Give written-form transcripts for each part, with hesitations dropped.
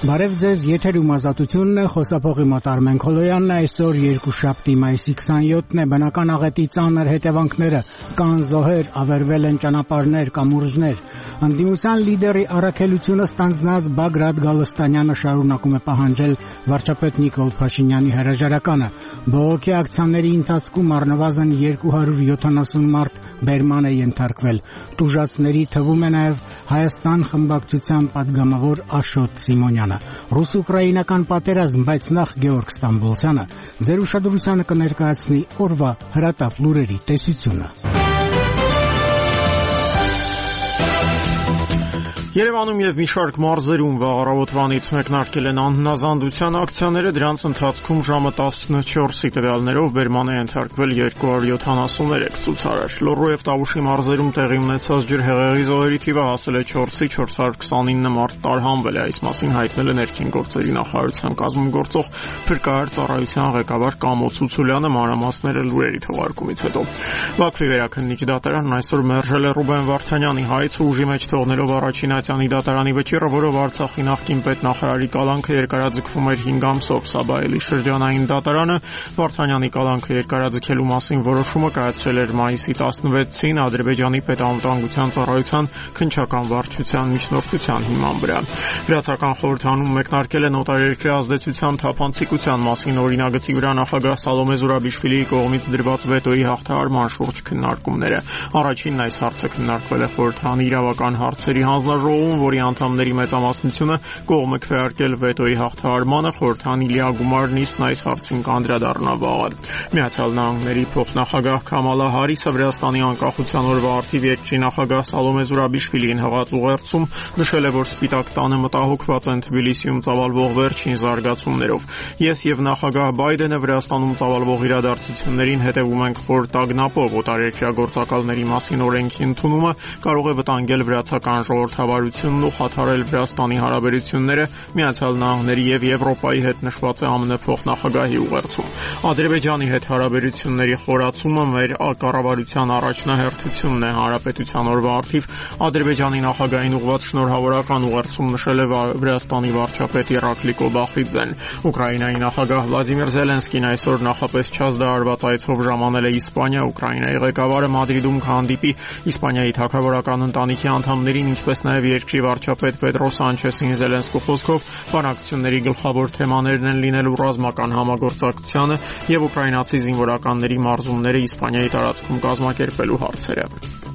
Բարև ձեզ, եթերում Ազատությունն է, խոսափողի մոտ Արմեն Քոլոյանն է, այսօր երկուշաբթի մայիսի 27-ն է, բնական աղետի ծանր հետևանքները, կան զոհեր, ավերվել են ճանապարհներ, կամուրջներ, ընդդիմության լիդերի առաքելությունը ստանձնած Բագրատ Գալստանյանը շարունակում է պահանջել վարչապետ Նիկոլ Փաշինյանի հրաժարականը, բողոքի ակցիաների ընթացքում առնվազն 270 մարդ բերման է ենթարկվել, տուժածների թվում է նաև Հայաստան խմբակցության պատգամավոր Աշոտ Սիմոնյանը, ռուս-ուկրաինական պատերազմ, բայց նախ Գեորգ Ստամբոլցյանը ձեր ուշադրությանը կներկայացնի օրվա հրատապ լուրերի տեսությունը։ Երևանում եւ մի շարք մարզերում վաղ առավոտվանից մեկնարկել են անհնազանդության ակցիաները, դրանց ընթացքում ժամը 14-ի տվյալներով բերման է ենթարկվել 273 ցուցարար։ Լոռու եւ Տավուշի մարզերում տեղի ունեցած ջրհեղեղի զոհերի թիվը հասել է 4-ի, 429 մարդ տարհանվել է, այս մասին հայտնել է ներքին գործերի նախարարության կազմում գործող փրկարար ծառայության ղեկավար Կամո Ցուցուլյանը, մանրամասները լուրերի թողարկումից հետո։ Բաքվի վերաքննիչ դատարանն այսօր մերժել է Ռուբեն Վարդանյանի հայցը ուժի մեջ թողնելով առաջին դատարանի վճիռը, որով Արցախի նախկին պետնախարարի կալանքը երկարաձգվում էր 5 ամսով, Սաբայելի շրջանային դատարանը Վարդանյանի կալանքը երկարաձգելու մասին որոշումը կայացրել էր մայիսի 16-ին Ադրբեջանի պետանվտանգության ծառայության քննչական վարչության միջնորդության հիման վրա։ Վրացական խորհրդանում մեկնարկել է նոտարերկրի ազդեցության թափանցիկության մասին օրինագծի վրա նախագահ Սալոմե Զուրաբիշվիլիի կողմից դրված վետոյի հաղթահարման շուրջ քննարկումները։ Առաջինն այս հարցը քննարկվել է խորհրդանի իրավական հարցերի հանձնաժողովում, որի անդամների մեծամասնությունը կողմ է քվեարկել վետոյի հաղթահարմանը, խորհրդանի լիագումար նիստն այս հարցին կանդրադառնա վաղը։ Միացյալ Նահանգների փոխնախագահ Քամալա Հարիսը Վրաստանի անկախության օրվա արդիվ երկրի նախագահ Սալոմե Զուրաբիշվիլիին հղած ուղերձում նշել է, որ Սպիտակ տանը մտահոգված են Թբիլիսիում ծավալվող վերջին զարգացումներով։ Ես եւ նախագահ Բայդենը Վրաստանում ծավալվող իրադարձություններին հետևում ենք խոր տագնապով, օտարերկրյա գործակալների մասին օրենքի ընդունումը կարող է վտանգել վրացական ժողովրդավարությունն ու խաթարել Վրաստանի հարաբերությունները Միացյալ Նահանգների եւ Եվրոպայի հետ նշված է ԱՄՆ փոխնախագահի ուղերձում։ Ադրբեջանի հետ հարաբերությունների խորացումը մեր կառավարության առաջնահերթությունն է, հանրապետության օրվա արդիվ Ադրբեջանի նախագահին ուղղված շնորհավորական ուղերձում նշել է Վրաստանի վարչապետ Իրակլի Կոբախիձեն։ Ուկրաինայի նախագահ Վլադիմիր Զելենսկին այսօր նախապես չազդարարված այցով ժամանել է Իսպանիա, Ուկրաինայի ղեկավարը Մադրիդում կհանդիպի Իսպանիայի թագավորական ընտանիքի անդամներին, ինչպես նաև երկրի վարչապետ Պետրո Սանչեսին։ Զելենսկու խոսքով բանակցությունների գլխավոր թեմաներն են լինելու ռազմական համագործակցությունը եւ ուկրաինացի զինվորականների մարզումները Իսպանիայի տարածքում կազմակերպելու հարցերը։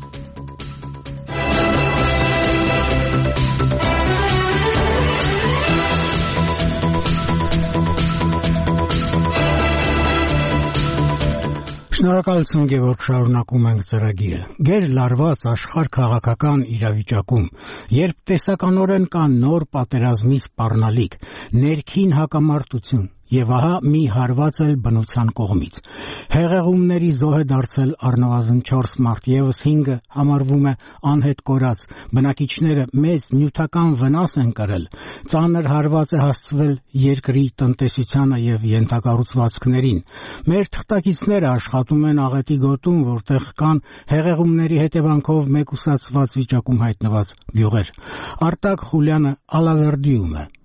Շնորհակալություն Գևորգ, շարունակում ենք ծրագիրը։ Գեր լարված աշխարհ քաղաքական իրավիճակում, երբ տեսականորեն կա նոր պատերազմի սպառնալիք, ներքին հակամարտություն եւ ահա մի հարված էլ բնության կողմից։ Հեղեղումների զոհ է դարձել առնվազն 4 մարդ, եւս 5-ը համարվում է անհետ կորած։ Բնակիչները մեծ նյութական վնաս են կրել։ Ծանր հարված է հասցվել երկրի տնտեսությանը եւ ենթակառուցվածքներին։ Մեր թղթակիցները աշխատում են աղետի գոտում, որտեղ կան հեղեղումների հետևանքով մեկուսացված վիճակում հայտնված գյուղեր։ Արտակ Խուլյանը Ալավերդիում է։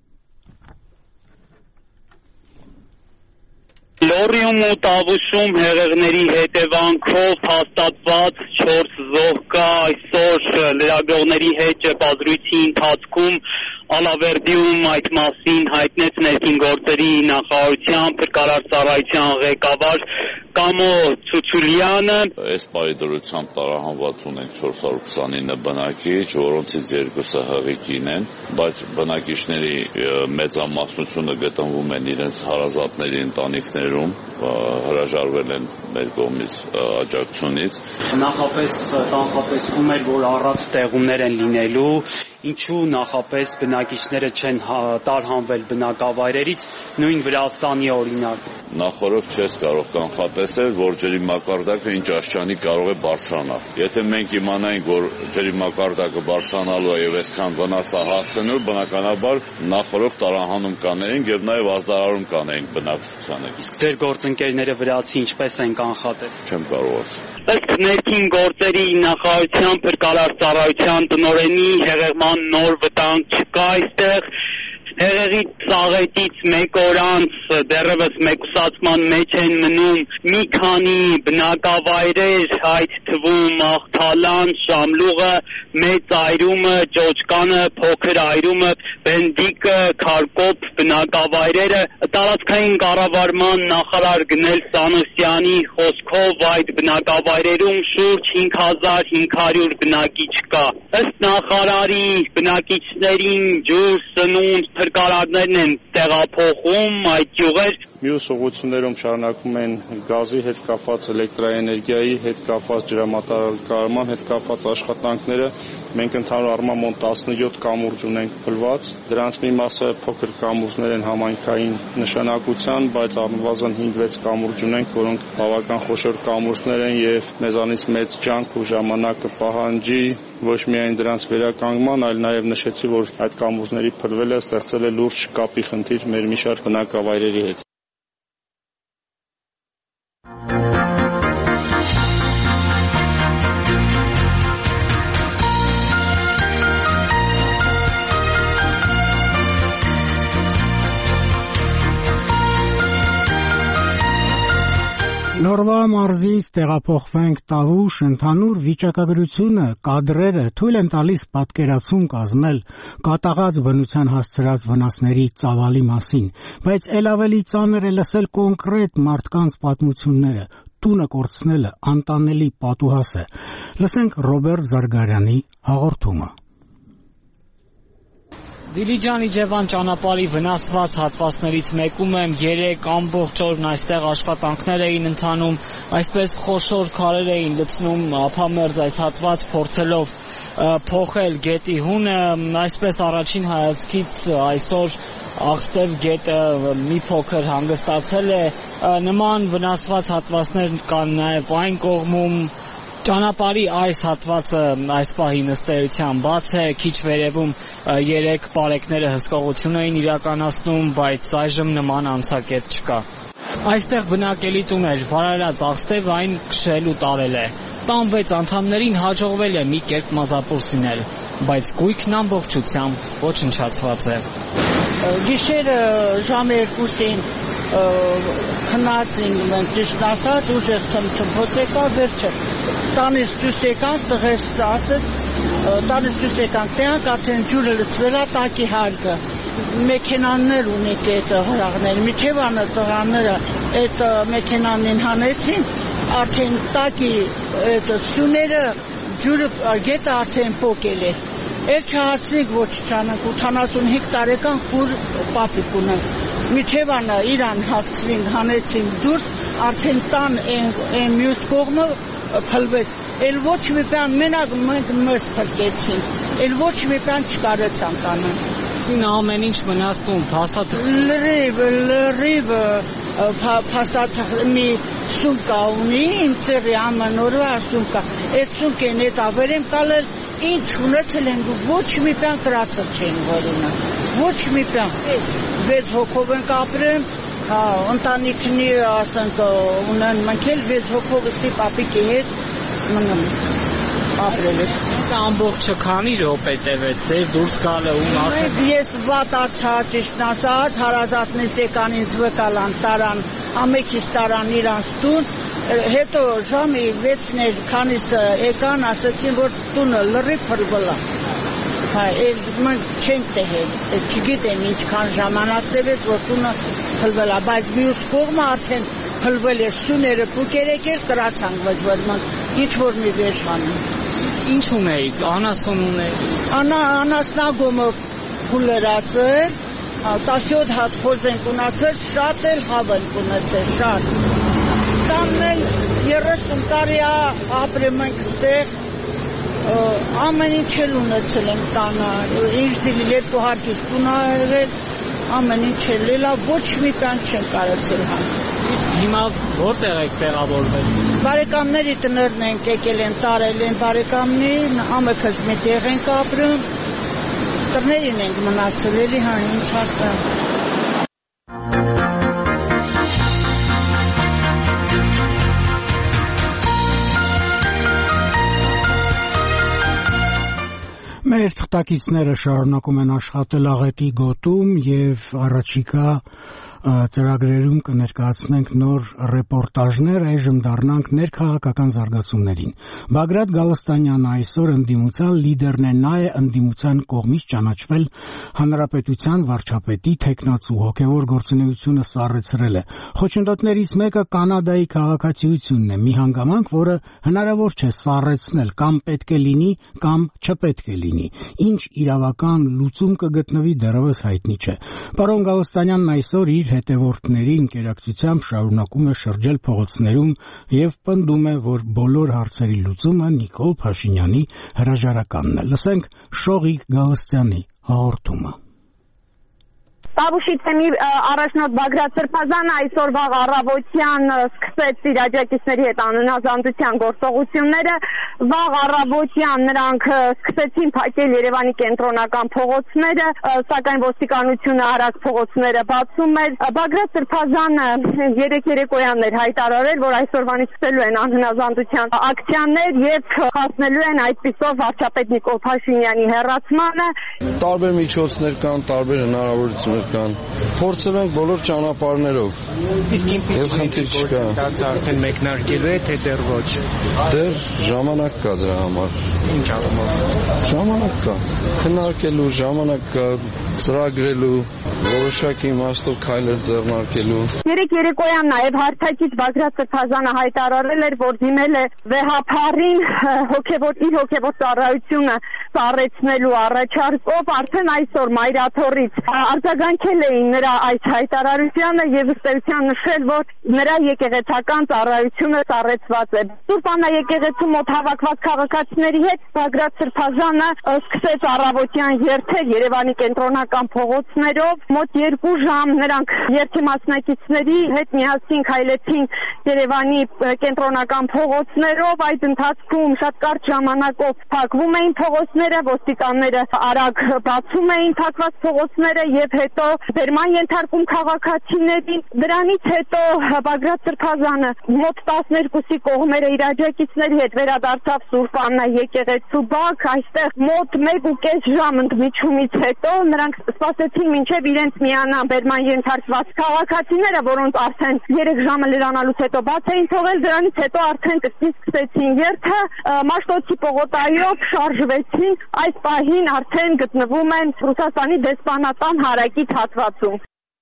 Լոռիում ու Տավուշում հեղեղների հետևանքով հաստատված 4 զոհ կա, այսօր լրագրողների հետ բազրույթի ընթացքում Ալավերդիում այդ մասին հայտնեց ներքին գործերի նախարարության փրկարար ծառայության ղեկավար Կամո Ցուցուլյանը։ Այս պայդրությամբ տարահանված ունենք 429 բնակիչ, որոնցից 2-ը հղիկին են, բայց բնակիչների մեծամասնությունը գտնվում են իրենց հարազատների ընտանիքներում, հրաժարվել են մեր կողմից աջակցությունից։ Նախապես կանխատեսվում էր, որ առատ տեղումներ են լինելու, ինչու նախապես բնակիչները չեն տարհանվել բնակավայրերից, նույն Վրաստանի օրինակ։ Նախորդ չես կարող կանխատեսել, որ ջրի մակարդակը ինչ աստիճանի կարող է բարձրանալ։ Եթե մենք իմանայինք, որ ջրի մակարդակը բարձրանալու է եւ այսքան վնաս է հասցնելու, բնականաբար նախորդ տարահանում կանեինք եւ նաեւ ազդարարում կանեինք բնակչությանը։ Իսկ ձեր գործընկերները վրացի ինչպես են կանխատեսել։ Չեմ կարող ասել։ Ըստ ներքին գործերի նախարարության փրկարար ծառայության տնօրենի հեղեղման նոր վտանգ չկա այստեղ։ հեղեղի ծաղետից մեկ օր անց դեռևս մեկուսացման մեջ են մնում մի քանի բնակավայրեր, այդ թվում Աղթալան, Շամլուղը, Մեծ Այրումը, Ճոճկանը, Փոքր Այրումը, Բենդիկը, Քարկոպ բնակավայրերը տարածքային կառավարման նախարար Գնել Սանոսյանի խոսքով այդ բնակավայրերում շուրջ 5500 բնակիչ կա։ Ըստ նախարարի բնակիչներին ջուր, սնունդ, փրկարարներն են տեղափոխում այդ գյուղեր։ Մյուս ուղղություններում շարունակվում են գազի հետ կապված, էլեկտրաէներգիայի հետ կապված, ջրամատակարարման հետ կապված աշխատանքները։ Մենք ընդհանուր առմամբ մոտ 17 կամուրջ ունենք փլված, դրանց մի մասը փոքր կամուրջներ են համայնքային նշանակության, բայց առնվազն 5-6 կամուրջ ունենք, որոնք բավական խոշոր կամուրջներ են եւ մեզանից մեծ ջանք ու ժամանակ կպահանջի ոչ միայն դրանց վերականգնման, այլ նաեւ նշեցի, որ այդ կամուրջների փլվելը ստեղծել է լուրջ կապի խնդիր մեր մի շարք բնակավայրերի հետ։ Լորվա մարզից տեղափոխվենք Տավուշ, ընդհանուր վիճակագրությունը, կադրերը թույլ են տալիս պատկերացում կազմել կատաղած բնության հասցրած վնասների ծավալի մասին, բայց ել ավելի ծանր է լսել կոնկրետ մարդկանց պատմությունները, տունը կորցնելը անտանելի պատուհաս է։ Լսենք Ռոբերտ Զարգարյանի հաղորդումը։ Դիլիջան-Իջևան ճանապարհի վնասված հատվածներից մեկում եմ 3 ամբողջ օրն այստեղ աշխատանքներ էին ընթանում, այսպես խոշոր քարեր էին լցնում ափամերձ այս հատված փորձելով փոխել գետի հունը, այսպես առաջին հայացքից այսօր Աղստև գետը մի փոքր հանգստացել է, նման վնասված հատվածներ կան նաև այն կողմում։ Ճանապարհի այս հատվածը այս պահին ըստ էության բաց է, քիչ վերևում 3 պարեկները հսկողություն էին իրականացնում, բայց այժմ նման անցակետ չկա։ Այստեղ բնակելի տուն էր, վարարած Աղստև այն քշել ու տարել է։ Տան 6 անդամներին հաջողվել է մի կերպ մազապուրսինել, բայց գույքն ամբողջությամբ ոչնչացված է։ Գիշերը ժամը 2-ին քնածին մենք ճիշտ ասած ուժեղ թմփոց եկա վերջը տանից դուրս եկանք տղես ասեց տանից դուրս եկանք տեղանք արդեն ջուրը լցվել է տակի հարկը մեքենաներ ունի այդ հրաղներ միջև անը տղաները այդ մեքենանին հանեցին արդեն տակի այդ սյուները ջուրը գետը արդեն փոկել է Էլ չհասնիկ ոչ չանանք 85 տարեկան խուր պապիկ ունենք Միջև անը իրան հացվին հանեցին դուրս արդեն տան են մյուս կողմը փլվեց էլ ոչ մի բան մենակ մենք մեզ փրկեցին էլ ոչ մի բան չկարեցան կանան Սին ամեն ինչ մնացնում փաստաթղթ լրիվ փաստաթղթ մի սումկա ունի իմ ծերի ամանորվա սումկա այդ սումկեն էտ ավերեմ տալել Ինչ ունեցել են ոչ մի բան կրացել չեն որոնը ոչ մի բան 6 հոգով ենք ապրեմ ընտանիքնի ասենք ունեն մնքել 6 հոգով ստի պապիկի հետ մնում ապրել եք ամբողջը քանի րոպե տևեց ձեր դուրս գալը ու արդեն ես վատացա ճիշտ ասած հարազատնից եկան ինձ վկալան տարան ամեքից տարան իրանց տուն հետո ժամի 6-ն էր քանիս եկան ասացին որ տունը լրիվ փրկվելա մենք չենք tehել չգիտեմ ինչքան ժամանակ տևեց որ տունը փլվելա բայց մյուս կողմը արդեն փլվել է սյուները փուկերեկել կրացանք ոչ որ մենք ինչ որ մի վեժ հանում ինչ ունեիք անասուն ունեիք անասնագոմը փուլերած էր 17 հատ խոզ ենք ունացել շատ էլ հավ ենք ունեցել շատ տանն 30 տարի ապրեմ ենք ստեղ ամեն ինչ էլ ունեցել ենք տանը ինչ դիլի երկու հարկից տուն արել ամեն ինչ էլ լելա ոչ մի բան չեն կարեցել հան իսկ հիմա որտեղ եք տեղավորվել բարեկամների տներն ենք եկել են տարել են բարեկամնի ամեքս մի տեղ ենք ապրում տներին ենք մնացել էլի հա ինչ ասեմ Մեր Մեր թղթակիցները շարունակում են աշխատել աղետի գոտում եւ առաջիկա ծրագրերում կներկայացնենք նոր ռեպորտաժներ, այժմ դառնանք ներքաղաքական զարգացումներին։ Բագրատ Գալստանյանը այսօր ընդդիմության լիդերն է, նա է ընդդիմության կողմից ճանաչվել հանրապետության վարչապետի թեկնածու, հոգևոր գործունեությունը սառեցրել է։ Խոչընդոտներից մեկը Կանադայի քաղաքացիությունն է, մի հանգամանք, որը հնարավոր չէ սառեցնել, կամ պետք է լինի, կամ չպետք է լինի։ Ինչ իրավական լուծում կգտնվի դեռևս հայտնի չէ։ Պարոն Գալստանյանն այսօր իր հետևորդների ընկերակցությամբ շարունակում է շրջել փողոցներում եւ պնդում է, որ բոլոր հարցերի լուծումը Նիկոլ Փաշինյանի հրաժարականն է։ Լսենք Շողիկ Գալստյանի հաղորդումը։ Տավուշի թեմի առաջնորդ Բագրատ Սրբազանը այսօր վաղ առավոտյան սկսեց իր աջակիցների հետ անհնազանդության գործողությունները։ Վաղ առավոտյան նրանք սկսեցին փակել Երևանի կենտրոնական փողոցները, սակայն ոստիկանությունը արագ փողոցները բացում էր։ Բագրատ Սրբազանը երեկոյան էր հայտարարել, որ այսօրվանից սկսելու են անհնազանդության ակցիաներ եւ հասնելու են այդպիսով վարչապետ Նիկոլ Փաշինյանի հեռացմանը։ Տարբեր միջոցներ կան, տարբեր հնարավորություններ կան։ Փորձել ենք բոլոր ճանապարհներով։ Իսկ եւ խնդիր չկա։ Դա արդեն մեկնարկելու է, թե դեռ ոչ։ Դեռ ժամանակ կա դրա համար։ Ինչ առումով։ Ժամանակ կա։ Քննարկելու ժամանակ կա, ծրագրելու, որոշակի իմաստով քայլեր ձեռնարկելու։ Երեկոյան նաև հարթակից Բագրատ Սրբազանը հայտարարել էր, որ դիմել է վեհափառին իր հոգևոր ծառայությունը ծառայեցնելու առաջարկով, արդեն այսօր Մայրաթորից արձագանքել էին նրա այս հայտարարությանը եւ ըստ էության նշել, որ նրա եկեղեցական ծառայությունը ծառայեցված է։ Սուրբ Աննա եկեղեցու մոտ հավաքված քաղաքացիների հետ Բագրատ Սրբազանը սկսեց առավոտյան երթեր Երևանի կենտրոնական փողոցներով։ Մոտ 2 ժամ նրանք երթի մասնակիցների հետ միասին քայլեցին Երևանի կենտրոնական փողոցներով։ Այդ ընթացքում շատ կարճ ժամանակով փակվում էին փողոցները, ոստիկանները արագ բացում էին փակված փողոցները եւ հետո բերման ենթարկում քաղաքացիներին։ Դրանից հետո Բագրատ Սրբազանը մոտ 12-ի կողմերը իր աջակիցների հետ վերադարձավ Սուրբ Աննա եկեղեցու բակ։ Այստեղ մոտ 1.5 ժամ ընդմիջումից հետո նրանք սպասեցին մինչև իրենց միանան բերման ենթարկված քաղաքացիները, որոնց արդեն 3 ժամը լրանալուց հետո բաց էին թողել։ Դրանից հետո արդեն սկսեցին երթը, Մաշտոցի պողոտայով շարժվեցին։ Այս պահին արդեն գտնվում են Ռուսաստանի դեսպանատան հարակից հատվածում։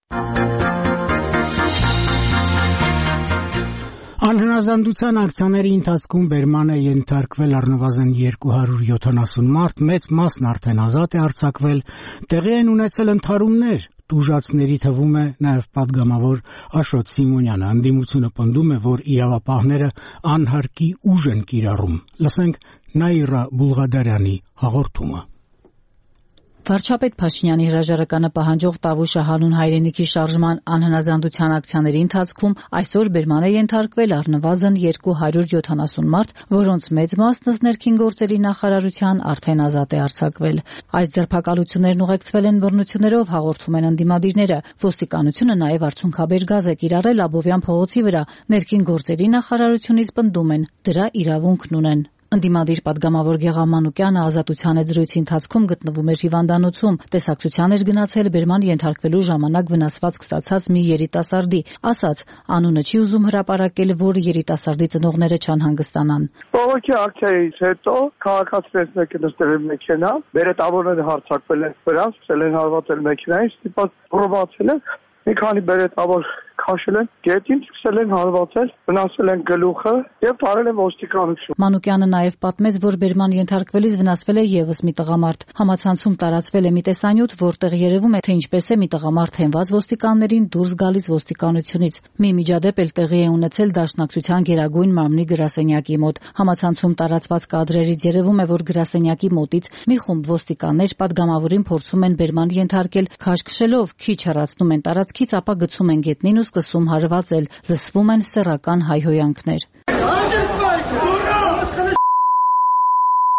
Անհնազանդության ակցիաների ընթացքում բերման է ենթարկվել առնվազն 270 մարդ, մեծ մասն արդեն ազատ է արձակվել, տեղի են ունեցել ընդհարումներ, տուժածների թվում է նաև պատգամավոր Աշոտ Սիմոնյանը։ Ընդդիմությունը պնդում է, որ իրավապահները անհարկի ուժ են կիրառում։ Լսենք Նաիրա Բուլղադարյանի հաղորդումը։ Վարչապետ Փաշինյանի հրաժարականը պահանջող Տավուշը հանուն հայրենիքի շարժման անհնազանդության ակցիաների ընթացքում այսօր բերման է ենթարկվել առնվազն 270 մարդ, որոնց մեծ մասն ներքին գործերի նախարարության արդեն ազատ է արձակվել։ Այս ձերբակալություններն ուղեկցվել են բռնություններով, հաղորդում են ընդդիմադիրները։ Ոստիկանությունը նաև արդյունքաբեր գազ է կիրառել Աբովյան փողոցի վրա։ Ներքին գործերի նախարարությունից պնդում են դրա իրավունքն ունեն։ Ընդդիմադիր պատգամավոր Գեղամ Մանուկյանը ազատության հետ զրույցի ընթացքում գտնվում էր հիվանդանոցում, տեսակցության էր գնացել բերման ենթարկվելու ժամանակ վնասվածք ստացած մի երիտասարդի, ասաց, անունը չի ուզում հրապարակել, որ երիտասարդի ծնողները չանհանգստանան։ Բողոքի ակցիայից հետո քաղաքացիներից մեկը նստել է մեքենա, բերետավորները հարձակվել են վրա, սկսել են հարվածել մեքենայից, ստիպած պրոբացել են, մի քանի բերետավոր քաշել են գետին, սկսել են հարվածել, վնասել են գլուխը եւ տարել են ոստիկանություն։ Մանուկյանը նաեւ պատմեց, որ բերման ենթարկվելիս վնասվել է եւս մի տղամարդ։ Համացանցում տարածվել է մի տեսանյութ, որտեղ երևում է, թե ինչպես է մի տղամարդ հենված ոստիկաններին դուրս գալիս ոստիկանությունից։ Մի միջադեպ էլ տեղի է ունեցել Դաշնակցության Գերագույն մամլի գրասենյակի մոտ։ Համացանցում տարածված կադրերից երևում է, որ գրասենյակի մոտից մի խումբ ոստիկաններ պատգամավորին փորձում են բերման ենթարկել, քաշքշելով, քիչ հեռացնում են տարածքից, ապա գցում են գետնին ու սկսում հարվածել, լսվում են սեռական հայհոյանքներ։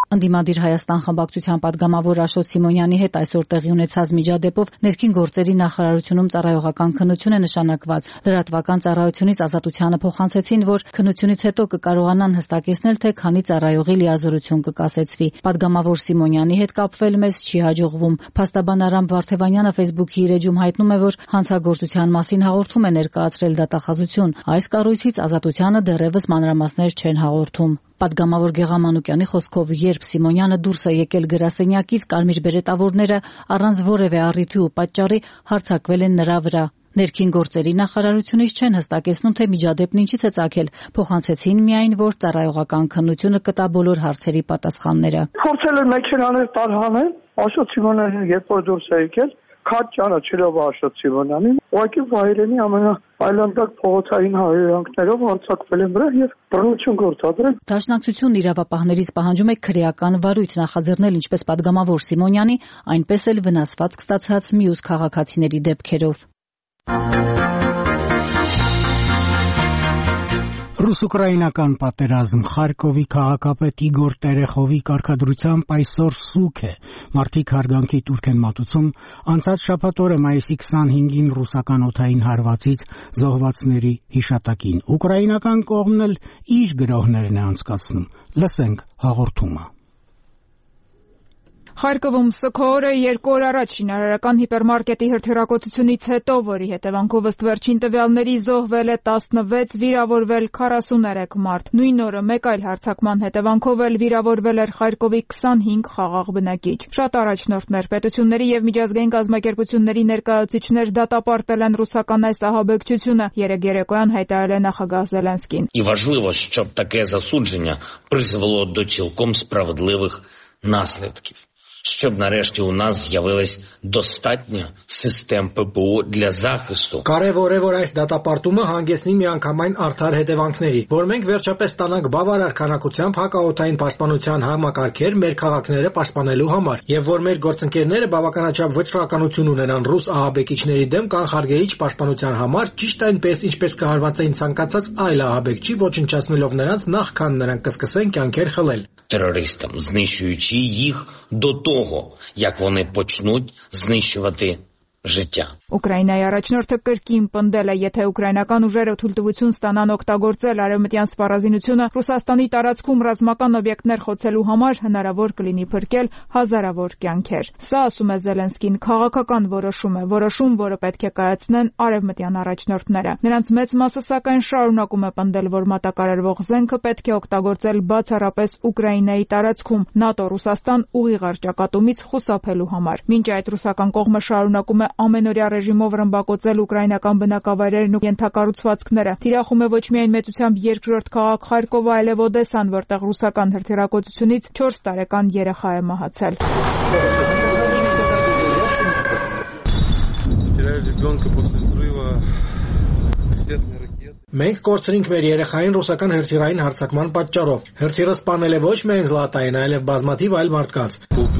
Ընդդիմադիր Հայաստան խմբակցության պատգամավոր Աշոտ Սիմոնյանի հետ այսօր տեղի ունեցած միջադեպով ներքին գործերի նախարարությունում ծառայողական քննություն է նշանակված։ Լրատվական ծառայությունից Ազատությանը փոխանցեցին, որ քննությունից հետո կկարողանան հստակեցնել, թե քանի ծառայողի լիազորություն կկասեցվի։ Պատգամավոր Սիմոնյանի հետ կապվել մեզ չի հաջողվում։ Փաստաբան Արամ Վարդևանյանը Facebook-ի իր էջում հայտնում է, որ հանցագործության մասին հաղորդում է ներկայացրել դատախազություն։ Այս կառույցից Ազատությանը դեռևս մանրամասներ չեն հաղորդում։ Պատգամավոր Գեղամանուկյանի խոսքով, երբ Սիմոնյանը դուրս է եկել գրասենյակից, կարմիր բերետավորները առանց որևէ առիթի ու պատճառի հարձակվել են նրա վրա։ Ներքին գործերի նախարարությունից չեն հստակեցնում, թե միջադեպն ինչից է ծագել։ Փոխանցեցին միայն, որ ծառայողական քննությունը կտա բոլոր հարցերի պատասխանները։ Փորձել են մեքենաներ տարհանել, Աշոտ Սիմոնյանին երբ որ դուրս է եկել, քաջ ճանաչելով Աշոտ Սիմոնյանին, ուղղակի վայրենի ամենաայլանդակ փողոցային հայրանքներով հարձակվել են վրա եւ բռնություն գործադրել։ Դաշնակցությունն իրավապահներից պահանջում է քրեական վարույթ նախաձեռնել ինչպես պատգամավոր Սիմոնյանի, այնպես էլ վնասվածք ստացած մյուս քաղաքացիների դեպքերով։ Ռուս-ուկրաինական պատերազմ Խարկովի քաղաքապետ Իգոր Տերեխովի կարգադրությամբ այսօր սուգ է։ Մարդիկ հարգանքի տուրք են մատուցում անցած շաբաթ օրը մայիսի 25-ին ռուսական օդային հարվածից զոհվածների հիշատակին։ Ուկրաինական կողմն էլ իր գրոհներն է անցկացնում։ Լսենք հաղորդումը։ Խարկովում Սքորը 2 օր առաջ շինարարական հիպերմարկետի հրթիռակոծությունից հետո, որի հետևանքով ըստ վերջին տվյալների զոհվել է 16, վիրավորվել 43 մարդ։ Նույն օրը մեկ այլ հարձակման հետևանքով էլ վիրավորվել էր Խարկովի 25 խաղաղ բնակիչ։ Շատ առաջնորդներ, պետությունների եւ միջազգային կազմակերպությունների ներկայացուցիչներ դատապարտել են ռուսական այս ահաբեկչությունը, երեկ երեկոյան հայտարարել է նախագահ Զելենսկին։ І важливо, щоб таке засудження призвело до цілком справедливих наслідків. Щоб нарешті у нас з'явилось достатньо систем ППО для захисту. Կարևոր է, որ այս դատապարտումը հանգեցնի միանգամայն արդար հետևանքների, որ մենք վերջապես ստանանք բավարար քանակությամբ հակաօդային պաշտպանության համակարգեր մեր քաղաքները պաշտպանելու համար, եւ որ մեր գործընկերները բավականաչափ վճռականություն ունենան ռուս ահաբեկիչների дем կանխարգելիչ պաշտպանության համար, ճիշտ այնպես, ինչպես կհարվածեին ցանկացած այլ ահաբեկչի, ոչնչացնելով նրանց նախքան նրանք կսկսեն կյանքեր խլել. Терористам, знищуючи їх до того, як вони почнуть знищувати життя. Ուկրաինայի առաջնորդը կրկին պնդել է, եթե ուկրաինական ուժերը թույլտվություն ստանան օգտագործել արևմտյան սպառազինությունը Ռուսաստանի տարածքում ռազմական օբյեկտներ խոցելու համար, հնարավոր կլինի փրկել հազարավոր կյանքեր։ Սա, ասում է Զելենսկին, քաղաքական որոշում է, որը պետք է կայացնեն արևմտյան առաջնորդները։ Նրանց մեծ մասը սակայն շարունակում է պնդել, որ մատակարարվող զենքը պետք է օգտագործել բացառապես Ուկրաինայի տարածքում ՆԱՏՕ-Ռուսաստան ուղիղ առճակատումից խուսափելու համար։ Մինչ այդ ռուսական կողմը շարունակում է ամենօրյա ռեժիմով ռմբակոծել ուկրաինական բնակավայրերն ու ենթակառուցվածքները։ Թիրախում է ոչ միայն մեծությամբ երկրորդ քաղաք Խարկովը, այլև Օդեսան, որտեղ ռուսական հրթիռակոծությունից 4 տարեկան երեխա է մահացել։ Մենք կորցրինք մեր երեխային ռուսական հրթիռային հարձակման պատճառով։ Հրթիռը սպանել է ոչ միայն Զլատային, այլև բազմաթիվ այլ մարդկանց։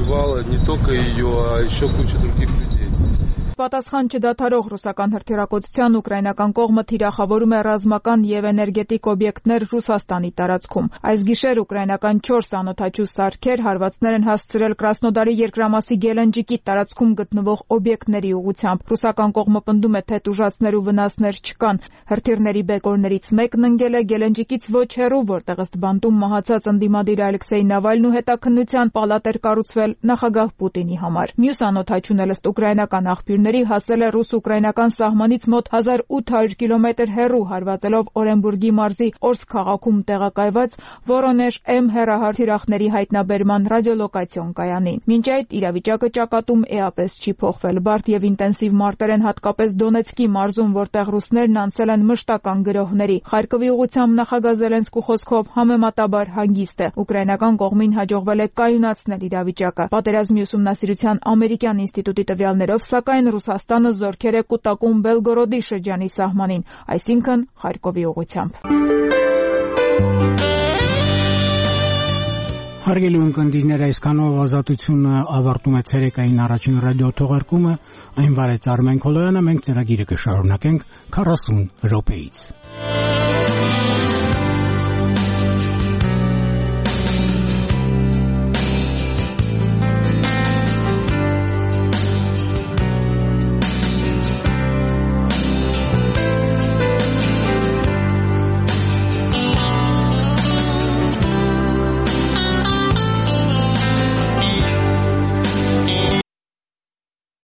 Պատասխան չդադարող ռուսական հրթիռակոծության ուկրաինական կողմը թիրախավորում է ռազմական եւ էներգետիկ օբյեկտներ Ռուսաստանի տարածքում։ Այս գիշեր ուկրաինական 4 անօդաչու սարքեր հարվածներ են հասցրել Կրասնոդարի երկրամասի Գելենջիկի տարածքում գտնվող օբյեկտների ուղղությամբ։ Ռուսական կողմը պնդում է, թե տուժածներ ու վնասներ չկան։ Հրթիռների բեկորներից մեկն ընկել է Գելենջիկից ոչ հեռու, որտեղ ըստ բանտում մահացած ընդդիմադիր Ալեքսեյ Նավալնու հետաքննության պալատ էր կառուցվել նախագահ Պուտինի համար։ Մյուս անօդաչուն էլ ըստ ուկրաինական աղբյուրների հասել է ռուս-ուկրաինական սահմանից մոտ 1800 կիլոմետր հեռու, հարվածելով Օրենբուրգի մարզի Օրսկ քաղաքում տեղակայված Վորոնեժ M հեռահար թիրախների հայտնաբերման ռադիոլոկացիոն կայանին։ Մինչ այդ իրավիճակը ճակատում էապես չի փոխվել։ Բարդ եւ ինտենսիվ մարտեր են հատկապես Դոնեցկի մարզում, որտեղ ռուսներն անցել են մշտական գրոհների։ Խարկովի ուղղությամբ նախագահ Զելենսկու խոսքով համեմատաբար հանգիստ է։ Ուկրաինական կողմին հաջողվել է կայունացնել իրավիճակը։ Պատերազմի ուսումնասիրության ամերիկյան ինստիտուտի տվյալներով, սակայն Ռուսաստանը զորքեր է կուտակում Բելգորոդի շրջանի սահմանին, այսինքն Խարկովի ուղղությամբ։ Հարգելի ունկնդիրներ, այսքանով Ազատությունը ավարտում է ցերեկային առաջին ռադիո թողարկումը, այն վարեց Արմեն Քոլոյանը, մենք ծրագիրը կշարունակենք 40 րոպեից։